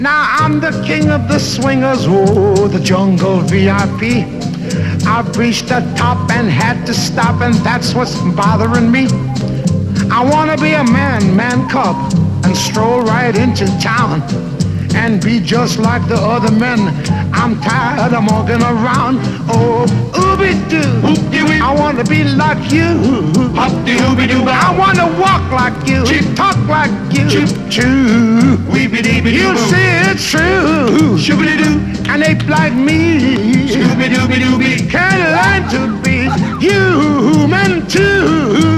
Now I'm the king of the swingers, oh, the jungle VIP. I've reached the top and had to stop, and that's what's bothering me. I wanna be a man cub, and stroll right into town and be just like the other men. I'm tired of walking around. Oh, ooby-doo, I want to be like you. I want to walk like you, talk like you. You see it's true. And ape like me can learn to be human too.